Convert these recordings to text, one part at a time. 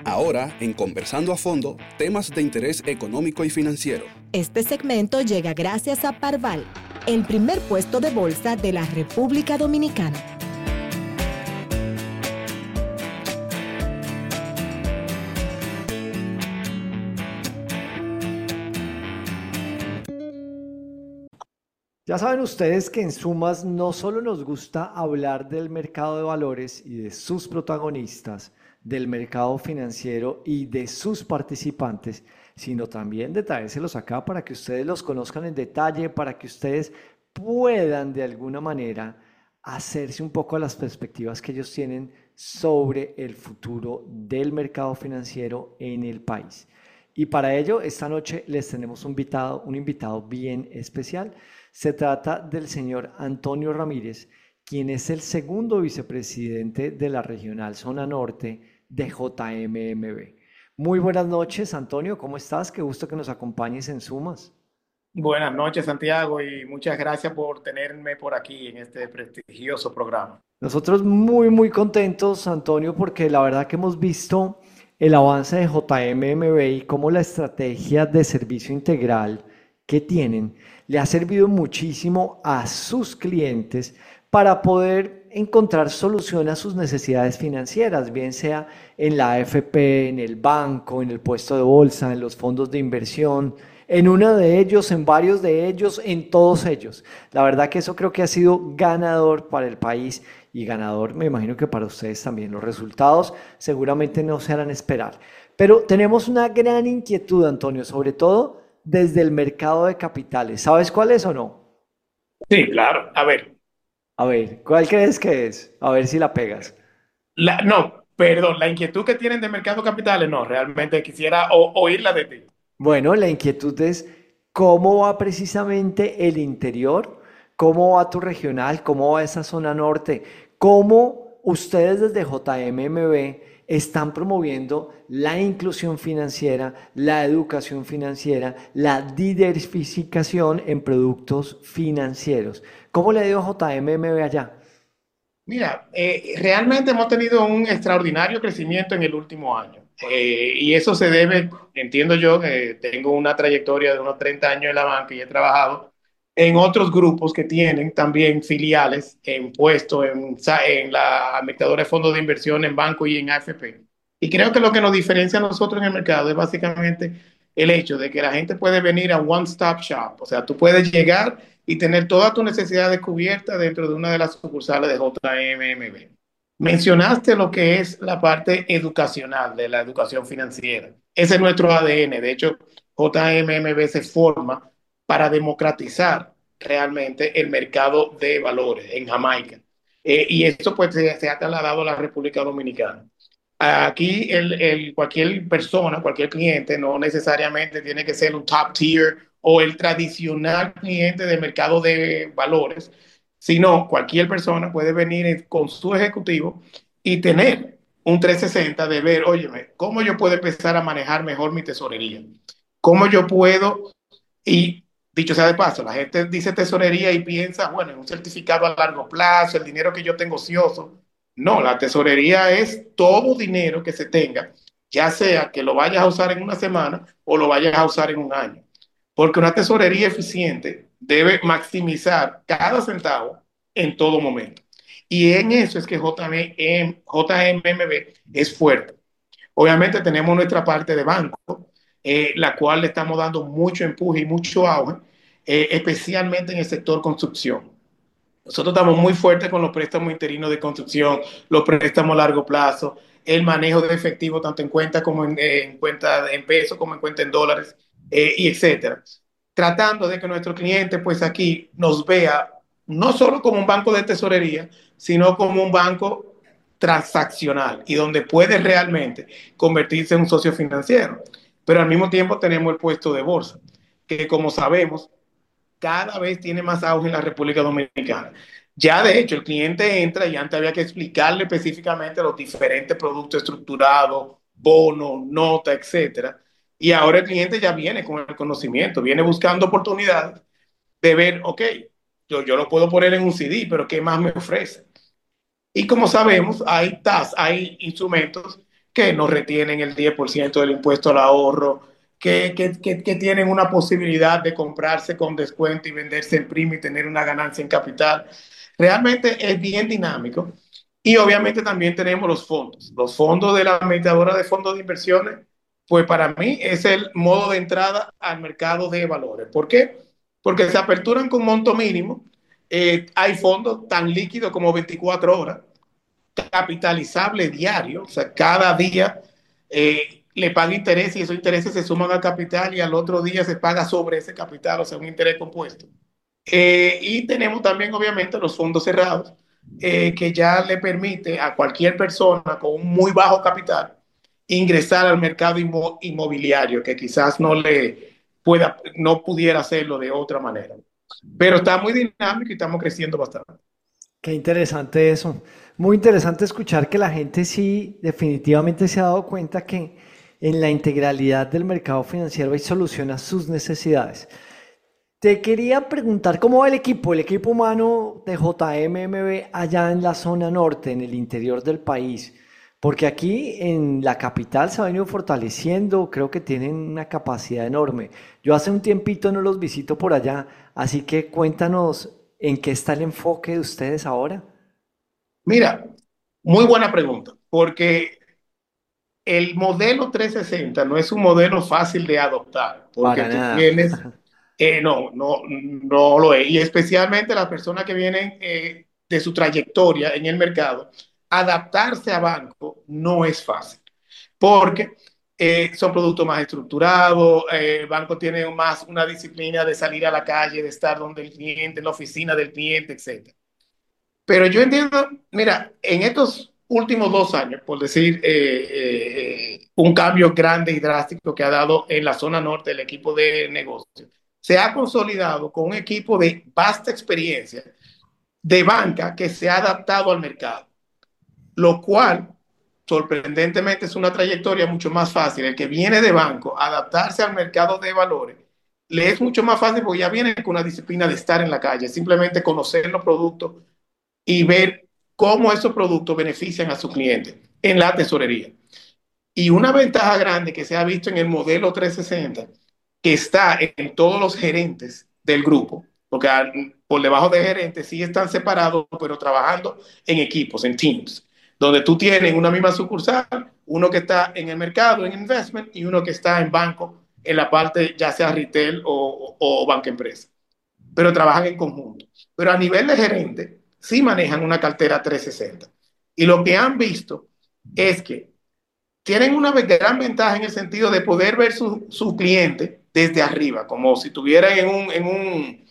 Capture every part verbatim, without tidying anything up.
Ahora, en Conversando a Fondo, temas de interés económico y financiero. Este segmento llega gracias a Parval, el primer puesto de bolsa de la República Dominicana. Ya saben ustedes que en Sumas no solo nos gusta hablar del mercado de valores y de sus protagonistas, del mercado financiero y de sus participantes, sino también de traérselos acá para que ustedes los conozcan en detalle, para que ustedes puedan de alguna manera hacerse un poco a las perspectivas que ellos tienen sobre el futuro del mercado financiero en el país. Y para ello, esta noche les tenemos un invitado, un invitado bien especial. Se trata del señor Antonio Ramírez, quien es el segundo vicepresidente de la Regional Zona Norte de J M M B. Muy buenas noches, Antonio, ¿cómo estás? Qué gusto que nos acompañes en Sumas. Buenas noches, Santiago, y muchas gracias por tenerme por aquí en este prestigioso programa. Nosotros muy, muy contentos, Antonio, porque la verdad que hemos visto el avance de J M M B y cómo la estrategia de servicio integral que tienen le ha servido muchísimo a sus clientes para poder encontrar solución a sus necesidades financieras, bien sea en la A F P, en el banco, en el puesto de bolsa, en los fondos de inversión, en uno de ellos, en varios de ellos, en todos ellos. La verdad que eso creo que ha sido ganador para el país y ganador, me imagino que para ustedes también. Los resultados seguramente no se harán esperar. Pero tenemos una gran inquietud, Antonio, sobre todo desde el mercado de capitales. ¿Sabes cuál es o no? Sí, claro. A ver, A ver, ¿cuál crees que es? A ver si la pegas. la, no, perdón, la inquietud que tienen de mercado de capitales, no, realmente quisiera o- oírla de ti. Bueno, la inquietud es cómo va precisamente el interior, cómo va tu regional, cómo va esa zona norte, cómo ustedes desde J M M B están promoviendo la inclusión financiera, la educación financiera, la diversificación en productos financieros. ¿Cómo le dio a J M M B allá? Mira, eh, realmente hemos tenido un extraordinario crecimiento en el último año. Eh, y eso se debe, entiendo yo, que tengo una trayectoria de unos treinta años en la banca y he trabajado en otros grupos que tienen también filiales en puestos en, sa- en la administradora de fondos de inversión, en banco y en A F P. Y creo que lo que nos diferencia a nosotros en el mercado es básicamente el hecho de que la gente puede venir a One Stop Shop. O sea, tú puedes llegar y tener todas tus necesidades cubiertas dentro de una de las sucursales de J M M B. Mencionaste lo que es la parte educacional de la educación financiera. Ese es nuestro A D N. De hecho, J M M B se forma para democratizar realmente el mercado de valores en Jamaica. Eh, y esto pues se, se, ha trasladado a la República Dominicana. Aquí el, el, cualquier persona, cualquier cliente, no necesariamente tiene que ser un top tier o el tradicional cliente de mercado de valores, sino cualquier persona puede venir con su ejecutivo y tener un trescientos sesenta de ver, óyeme, cómo yo puedo empezar a manejar mejor mi tesorería, cómo yo puedo, y dicho sea de paso, la gente dice tesorería y piensa, bueno, en un certificado a largo plazo, el dinero que yo tengo ocioso. No, la tesorería es todo dinero que se tenga, ya sea que lo vayas a usar en una semana o lo vayas a usar en un año. Porque una tesorería eficiente debe maximizar cada centavo en todo momento. Y en eso es que J M M, J M M B es fuerte. Obviamente tenemos nuestra parte de banco, eh, la cual le estamos dando mucho empuje y mucho auge, eh, especialmente en el sector construcción. Nosotros estamos muy fuertes con los préstamos interinos de construcción, los préstamos a largo plazo, el manejo de efectivo tanto en cuenta como en, en cuenta en pesos como en cuenta en dólares, eh, y etcétera. Tratando de que nuestro cliente pues aquí nos vea no solo como un banco de tesorería, sino como un banco transaccional y donde puede realmente convertirse en un socio financiero. Pero al mismo tiempo tenemos el puesto de bolsa, que como sabemos cada vez tiene más auge en la República Dominicana. Ya de hecho el cliente entra y antes había que explicarle específicamente los diferentes productos estructurados, bonos, nota, etcétera. Y ahora el cliente ya viene con el conocimiento, viene buscando oportunidades de ver, ok, yo, yo lo puedo poner en un C D, pero ¿qué más me ofrece? Y como sabemos, hay T A S, hay instrumentos que no retienen el diez por ciento del impuesto al ahorro, que, que, que, que tienen una posibilidad de comprarse con descuento y venderse en prima y tener una ganancia en capital. Realmente es bien dinámico. Y obviamente también tenemos los fondos. Los fondos de la administradora de fondos de inversiones, pues para mí es el modo de entrada al mercado de valores. ¿Por qué? Porque se aperturan con monto mínimo. Eh, hay fondos tan líquidos como veinticuatro horas, capitalizable diario, o sea, cada día eh, le paga interés y esos intereses se suman al capital y al otro día se paga sobre ese capital, o sea, un interés compuesto. Eh, y tenemos también, obviamente, los fondos cerrados, eh, que ya le permite a cualquier persona con un muy bajo capital ingresar al mercado inmo inmobiliario, que quizás no le pueda, no pudiera hacerlo de otra manera. Pero está muy dinámico y estamos creciendo bastante. Qué interesante eso. Muy interesante escuchar que la gente sí definitivamente se ha dado cuenta que en la integralidad del mercado financiero hay solución a sus necesidades. Te quería preguntar cómo va el equipo, el equipo humano de J M M B allá en la zona norte, en el interior del país, porque aquí en la capital se ha venido fortaleciendo, creo que tienen una capacidad enorme. Yo hace un tiempito no los visito por allá, así que cuéntanos en qué está el enfoque de ustedes ahora. Mira, muy buena pregunta, porque el modelo trescientos sesenta no es un modelo fácil de adoptar, porque Para tú nada. tienes, eh, no, no, no lo es, y especialmente las personas que vienen eh, de su trayectoria en el mercado, adaptarse a banco no es fácil, porque eh, son productos más estructurados, eh, el banco tiene más una disciplina de salir a la calle, de estar donde el cliente, en la oficina del cliente, etcétera. Pero yo entiendo, mira, en estos últimos dos años, por decir eh, eh, un cambio grande y drástico que ha dado en la zona norte el equipo de negocio, se ha consolidado con un equipo de vasta experiencia de banca que se ha adaptado al mercado, lo cual sorprendentemente es una trayectoria mucho más fácil. El que viene de banco, adaptarse al mercado de valores, le es mucho más fácil porque ya viene con una disciplina de estar en la calle, simplemente conocer los productos y ver cómo esos productos benefician a sus clientes en la tesorería. Y una ventaja grande que se ha visto en el modelo trescientos sesenta, que está en todos los gerentes del grupo, porque por debajo de gerentes sí están separados, pero trabajando en equipos, en teams, donde tú tienes una misma sucursal, uno que está en el mercado, en investment, y uno que está en banco, en la parte ya sea retail o, o, o banca empresa, pero trabajan en conjunto. Pero a nivel de gerente, sí manejan una cartera trescientos sesenta. Y lo que han visto es que tienen una gran ventaja en el sentido de poder ver su, su cliente desde arriba, como si estuvieran en un, en un,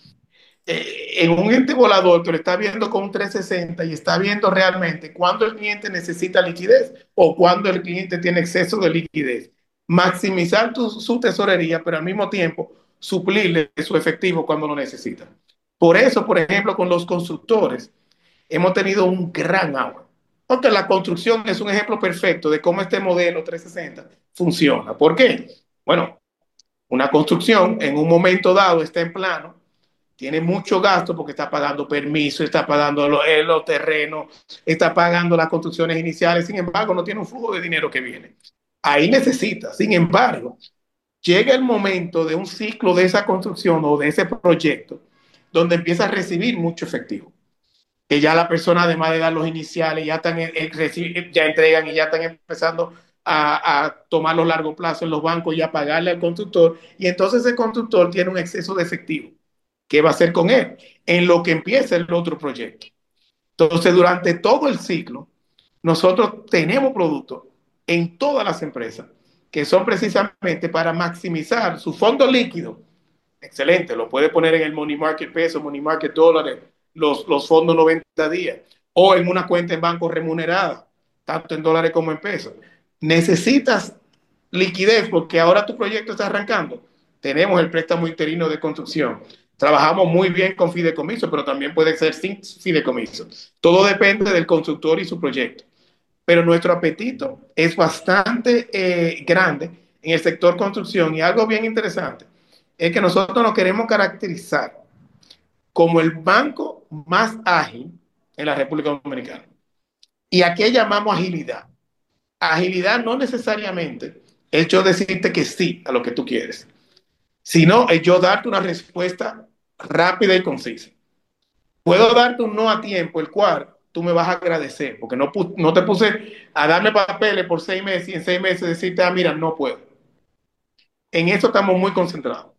eh, en un ente volador que lo está viendo con un trescientos sesenta y está viendo realmente cuándo el cliente necesita liquidez o cuándo el cliente tiene exceso de liquidez. Maximizar tu, su tesorería, pero al mismo tiempo suplirle su efectivo cuando lo necesita. Por eso, por ejemplo, con los constructores hemos tenido un gran auge. Porque la construcción es un ejemplo perfecto de cómo este modelo trescientos sesenta funciona. ¿Por qué? Bueno, una construcción en un momento dado está en plano, tiene mucho gasto porque está pagando permiso, está pagando los, eh, los terrenos, está pagando las construcciones iniciales, sin embargo, no tiene un flujo de dinero que viene. Ahí necesita, sin embargo, llega el momento de un ciclo de esa construcción o de ese proyecto donde empieza a recibir mucho efectivo, que ya la persona, además de dar los iniciales, ya, están, ya entregan y ya están empezando a, a tomar los largos plazos en los bancos y a pagarle al constructor, y entonces el constructor tiene un exceso de efectivo. ¿Qué va a hacer con él? En lo que empieza el otro proyecto. Entonces, durante todo el ciclo, nosotros tenemos productos en todas las empresas que son precisamente para maximizar su fondo líquido. Excelente, lo puede poner en el money market peso, money market dólares, los, los fondos noventa días, o en una cuenta en banco remunerada, tanto en dólares como en pesos. Necesitas liquidez porque ahora tu proyecto está arrancando. Tenemos el préstamo interino de construcción. Trabajamos muy bien con fideicomiso, pero también puede ser sin fideicomiso. Todo depende del constructor y su proyecto. Pero nuestro apetito es bastante eh, grande en el sector construcción, y algo bien interesante es que nosotros nos queremos caracterizar como el banco más ágil en la República Dominicana. Y a qué llamamos agilidad. Agilidad no necesariamente es yo decirte que sí a lo que tú quieres, sino es yo darte una respuesta rápida y concisa. Puedo darte un no a tiempo, el cual tú me vas a agradecer, porque no, no te puse a darme papeles por seis meses y en seis meses decirte, ah, mira, no puedo. En eso estamos muy concentrados.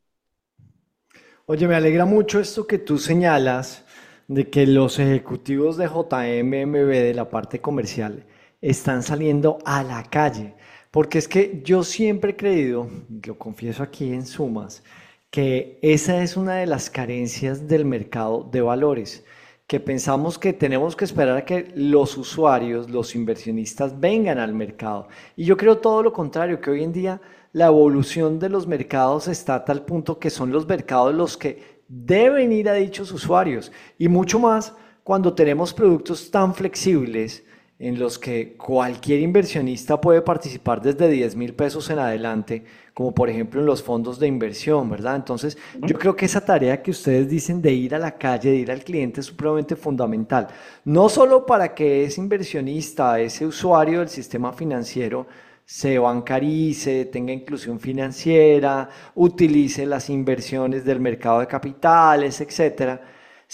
Oye, me alegra mucho esto que tú señalas de que los ejecutivos de J M M B de la parte comercial están saliendo a la calle, porque es que yo siempre he creído, lo confieso aquí en sumas, que esa es una de las carencias del mercado de valores, que pensamos que tenemos que esperar a que los usuarios, los inversionistas vengan al mercado. Y yo creo todo lo contrario, que hoy en día la evolución de los mercados está a tal punto que son los mercados los que deben ir a dichos usuarios. Y mucho más cuando tenemos productos tan flexibles en los que cualquier inversionista puede participar desde diez mil pesos en adelante, como por ejemplo en los fondos de inversión, ¿verdad? Entonces, yo creo que esa tarea que ustedes dicen de ir a la calle, de ir al cliente, es supremamente fundamental. No solo para que ese inversionista, ese usuario del sistema financiero, se bancarice, tenga inclusión financiera, utilice las inversiones del mercado de capitales, etcétera,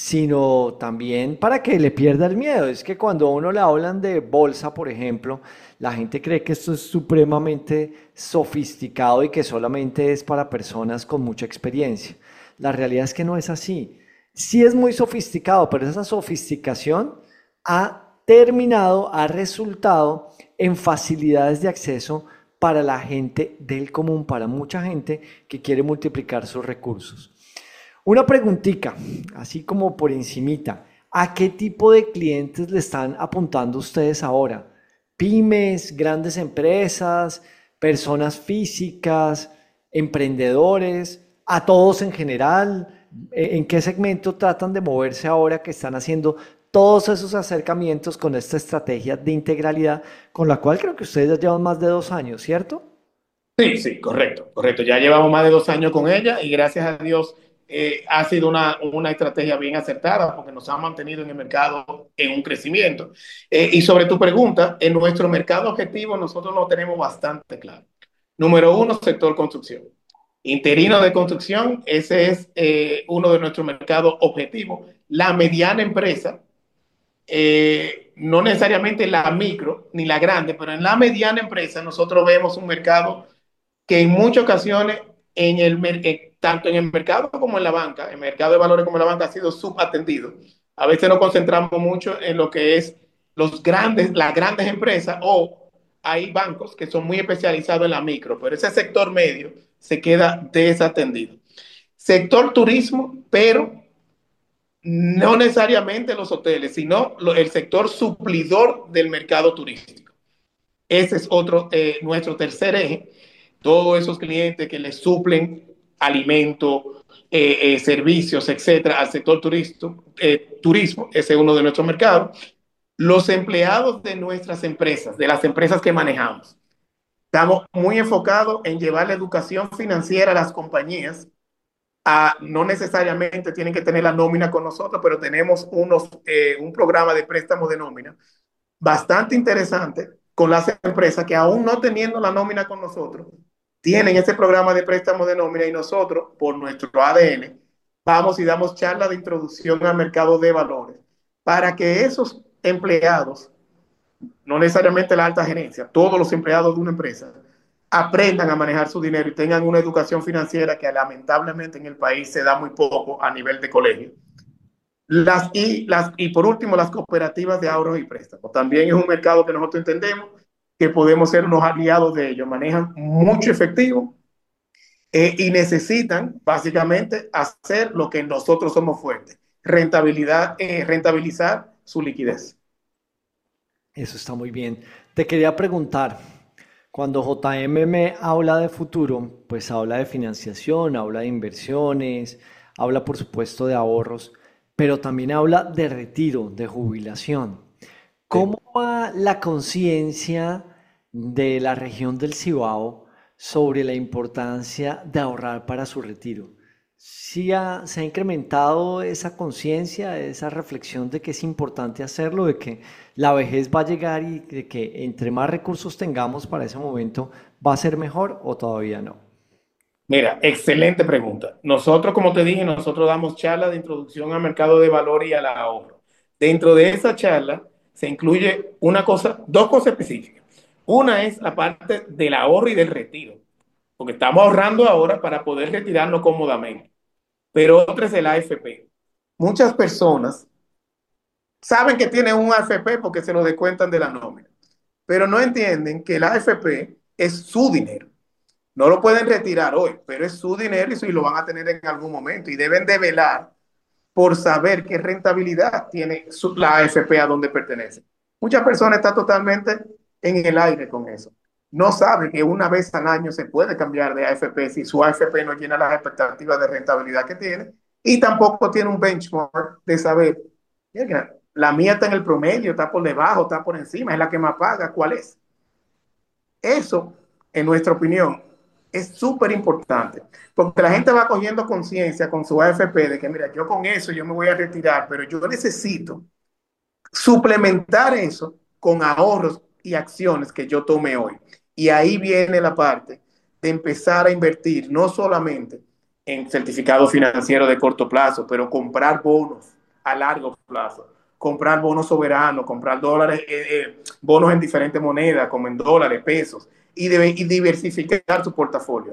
sino también para que le pierda el miedo. Es que cuando a uno le hablan de bolsa, por ejemplo, la gente cree que esto es supremamente sofisticado y que solamente es para personas con mucha experiencia. La realidad es que no es así. Sí es muy sofisticado, pero esa sofisticación ha terminado, ha resultado en facilidades de acceso para la gente del común, para mucha gente que quiere multiplicar sus recursos. Una preguntita, así como por encimita, ¿a qué tipo de clientes le están apuntando ustedes ahora? ¿Pymes, grandes empresas, personas físicas, emprendedores, a todos en general? ¿En qué segmento tratan de moverse ahora que están haciendo todos esos acercamientos con esta estrategia de integralidad, con la cual creo que ustedes ya llevan más de dos años, ¿cierto? Sí, sí, correcto, correcto. Ya llevamos más de dos años con ella y gracias a Dios eh, ha sido una, una estrategia bien acertada porque nos ha mantenido en el mercado en un crecimiento. Eh, y sobre tu pregunta, en nuestro mercado objetivo nosotros lo tenemos bastante claro. Número uno, sector construcción. Interino de construcción, ese es eh, uno de nuestros mercados objetivos. La mediana empresa, eh, no necesariamente la micro ni la grande, pero en la mediana empresa nosotros vemos un mercado que en muchas ocasiones, en el, eh, tanto en el mercado como en la banca, el mercado de valores como en la banca ha sido subatendido. A veces nos concentramos mucho en lo que es los grandes, las grandes empresas o hay bancos que son muy especializados en la micro, pero ese sector medio se queda desatendido. Sector turismo, pero no necesariamente los hoteles, sino el sector suplidor del mercado turístico. Ese es otro, eh, nuestro tercer eje. Todos esos clientes que les suplen alimento, eh, eh, servicios, etcétera, al sector turisto, eh, turismo, ese es uno de nuestros mercados. Los empleados de nuestras empresas, de las empresas que manejamos, estamos muy enfocados en llevar la educación financiera a las compañías. A, no necesariamente tienen que tener la nómina con nosotros, pero tenemos unos, eh, un programa de préstamo de nómina bastante interesante con las empresas que aún no teniendo la nómina con nosotros, tienen ese programa de préstamo de nómina y nosotros, por nuestro A D N, vamos y damos charla de introducción al mercado de valores para que esos empleados, no necesariamente la alta gerencia, todos los empleados de una empresa, aprendan a manejar su dinero y tengan una educación financiera que lamentablemente en el país se da muy poco a nivel de colegio. Las, y, las, y por último, las cooperativas de ahorros y préstamos. También es un mercado que nosotros entendemos que podemos ser unos aliados de ellos. Manejan mucho efectivo eh, y necesitan básicamente hacer lo que nosotros somos fuertes, rentabilidad, eh, rentabilizar su liquidez. Eso está muy bien. Te quería preguntar, cuando J M M habla de futuro, pues habla de financiación, habla de inversiones, habla por supuesto de ahorros, pero también habla de retiro, de jubilación. ¿Cómo va la conciencia de la región del Cibao sobre la importancia de ahorrar para su retiro? Sí ha- se ha incrementado esa conciencia, esa reflexión de que es importante hacerlo, de que la vejez va a llegar y de que entre más recursos tengamos para ese momento, ¿va a ser mejor o todavía no? Mira, excelente pregunta. Nosotros, como te dije, nosotros damos charlas de introducción al mercado de valor y al ahorro. Dentro de esa charla se incluye una cosa, dos cosas específicas. Una es la parte del ahorro y del retiro, porque estamos ahorrando ahora para poder retirarnos cómodamente. Pero otra es el A F P. Muchas personas saben que tienen un A F P porque se lo descuentan de la nómina, pero no entienden que el A F P es su dinero. No lo pueden retirar hoy, pero es su dinero y, y lo van a tener en algún momento y deben de velar por saber qué rentabilidad tiene su, la A F P a donde pertenece. Muchas personas están totalmente en el aire con eso. No saben que una vez al año se puede cambiar de A F P si su A F P no llena las expectativas de rentabilidad que tiene y tampoco tiene un benchmark de saber, mira, la mía está en el promedio, está por debajo, está por encima, es la que más paga, ¿cuál es? Eso, en nuestra opinión, es súper importante, porque la gente va cogiendo conciencia con su A F P de que, mira, yo con eso yo me voy a retirar, pero yo necesito suplementar eso con ahorros y acciones que yo tome hoy. Y ahí viene la parte de empezar a invertir, no solamente en certificados financieros de corto plazo, pero comprar bonos a largo plazo, comprar bonos soberanos, comprar dólares, eh, eh, bonos en diferentes monedas, como en dólares, pesos, y, de, y diversificar su portafolio.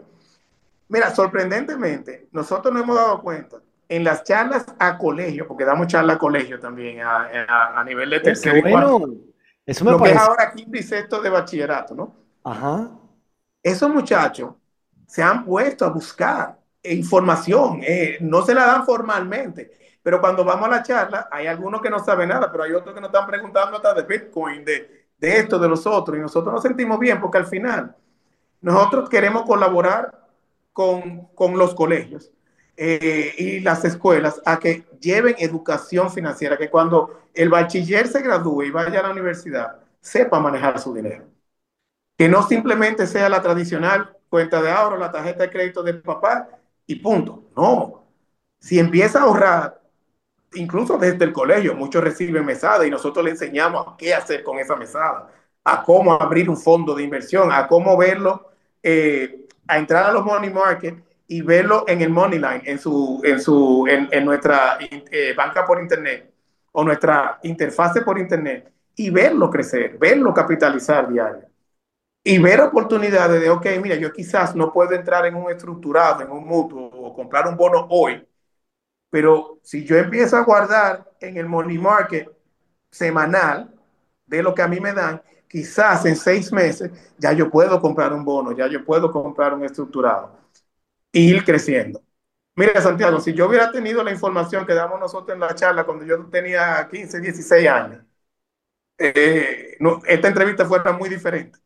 Mira, sorprendentemente, nosotros nos hemos dado cuenta en las charlas a colegio, porque damos charlas a colegio también a, a, a nivel de Oh, qué tercero y bueno. cuarto, Eso me lo que es parece. ahora quinto y sexto de bachillerato, ¿no? Ajá. Esos muchachos se han puesto a buscar información, eh, no se la dan formalmente, pero cuando vamos a la charla, hay algunos que no saben nada, pero hay otros que nos están preguntando hasta de Bitcoin, de, de esto, de los otros, y nosotros nos sentimos bien porque al final nosotros queremos colaborar con, con los colegios eh, y las escuelas a que lleven educación financiera, que cuando el bachiller se gradúe y vaya a la universidad, sepa manejar su dinero. Que no simplemente sea la tradicional cuenta de ahorro, la tarjeta de crédito del papá y punto. No. Si empieza a ahorrar, incluso desde el colegio, muchos reciben mesada y nosotros le enseñamos a qué hacer con esa mesada, a cómo abrir un fondo de inversión, a cómo verlo, eh, a entrar a los money market y verlo en el money line, en, su, en, su, en, en nuestra eh, banca por internet o nuestra interfase por internet y verlo crecer, verlo capitalizar diario y ver oportunidades de, ok, mira, yo quizás no puedo entrar en un estructurado, en un mutuo o comprar un bono hoy, pero si yo empiezo a guardar en el money market semanal de lo que a mí me dan, quizás en seis meses ya yo puedo comprar un bono, ya yo puedo comprar un estructurado e ir creciendo. Mira, Santiago, si yo hubiera tenido la información que damos nosotros en la charla cuando yo tenía quince, dieciséis años, eh, no, esta entrevista fuera muy diferente.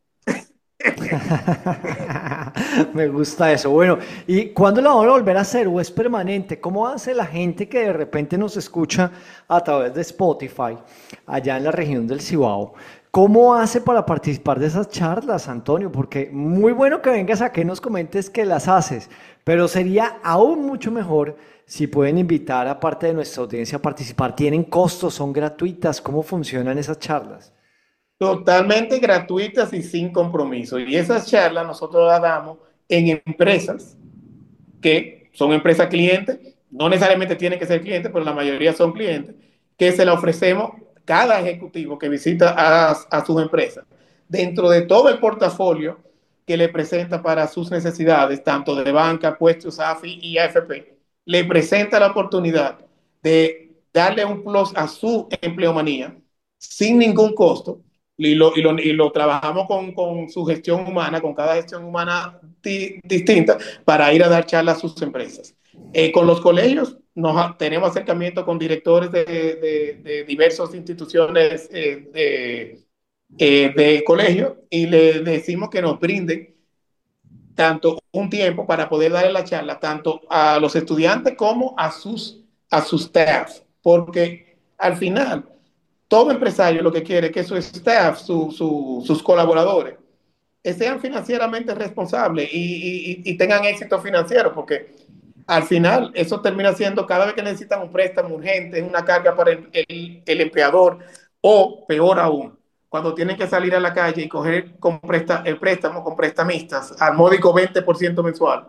Me gusta eso. Bueno, ¿y cuándo lo vamos a volver a hacer o es permanente? ¿Cómo hace la gente que de repente nos escucha a través de Spotify allá en la región del Cibao? ¿Cómo hace para participar de esas charlas, Antonio? Porque muy bueno que vengas a que nos comentes que las haces, pero sería aún mucho mejor si pueden invitar a parte de nuestra audiencia a participar. ¿Tienen costos? ¿Son gratuitas? ¿Cómo funcionan esas charlas? Totalmente gratuitas y sin compromiso. Y esas charlas nosotros las damos en empresas que son empresas clientes, no necesariamente tienen que ser clientes, pero la mayoría son clientes, que se la ofrecemos cada ejecutivo que visita a, a sus empresas, dentro de todo el portafolio que le presenta para sus necesidades, tanto de banca, puestos, A F I y A F P, le presenta la oportunidad de darle un plus a su empleomanía sin ningún costo y lo, y lo, y lo trabajamos con, con, su gestión humana, con cada gestión humana di, distinta, para ir a dar charlas a sus empresas. Eh, con los colegios nos, tenemos acercamiento con directores de, de, de diversas instituciones eh, de, eh, de colegio y le decimos que nos brinden tanto un tiempo para poder darle la charla tanto a los estudiantes como a sus, a sus staff, porque al final todo empresario lo que quiere es que su staff, su, su, sus colaboradores, sean financieramente responsables y, y, y tengan éxito financiero, porque al final eso termina siendo cada vez que necesitan un préstamo urgente, es una carga para el, el, el empleador o peor aún, cuando tienen que salir a la calle y coger con presta, el préstamo con prestamistas al módico veinte por ciento mensual.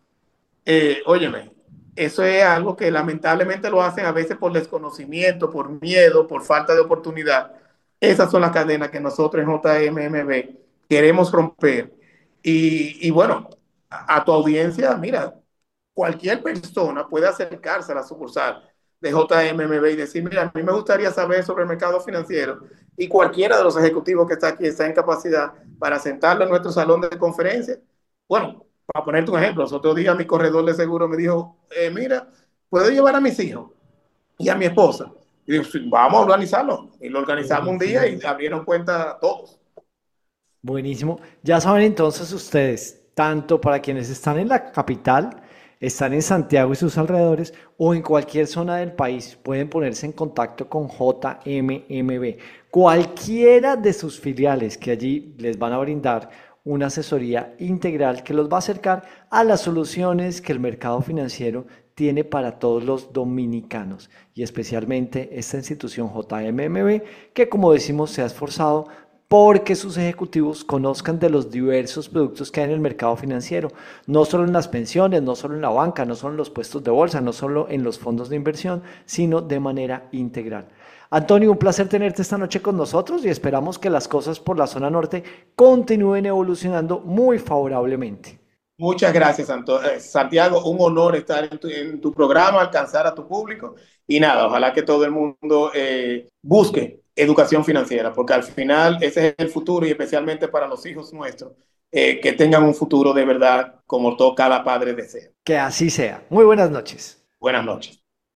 Eh, óyeme, eso es algo que lamentablemente lo hacen a veces por desconocimiento, por miedo, por falta de oportunidad. Esas son las cadenas que nosotros en J M M B queremos romper. Y, y bueno, a, a tu audiencia, mira, cualquier persona puede acercarse a la sucursal de J M M B y decir, mira, a mí me gustaría saber sobre el mercado financiero, y cualquiera de los ejecutivos que está aquí está en capacidad para sentarlo en nuestro salón de conferencia. Bueno, para ponerte un ejemplo, los otros días mi corredor de seguro me dijo, eh, mira, ¿puedo llevar a mis hijos y a mi esposa? Y digo, sí, vamos a organizarlo. Y lo organizamos un día y abrieron cuenta todos. Buenísimo. Ya saben entonces ustedes, tanto para quienes están en la capital, están en Santiago y sus alrededores, o en cualquier zona del país, pueden ponerse en contacto con J M M B. Cualquiera de sus filiales que allí les van a brindar una asesoría integral que los va a acercar a las soluciones que el mercado financiero tiene para todos los dominicanos, y especialmente esta institución J M M B, que como decimos se ha esforzado porque sus ejecutivos conozcan de los diversos productos que hay en el mercado financiero, no solo en las pensiones, no solo en la banca, no solo en los puestos de bolsa, no solo en los fondos de inversión, sino de manera integral. Antonio, un placer tenerte esta noche con nosotros y esperamos que las cosas por la zona norte continúen evolucionando muy favorablemente. Muchas gracias, Santiago. Un honor estar en tu, en tu programa, alcanzar a tu público. Y nada, ojalá que todo el mundo eh, busque educación financiera, porque al final ese es el futuro, y especialmente para los hijos nuestros, eh, que tengan un futuro de verdad como todo cada padre desea. Que así sea. Muy buenas noches. Buenas noches.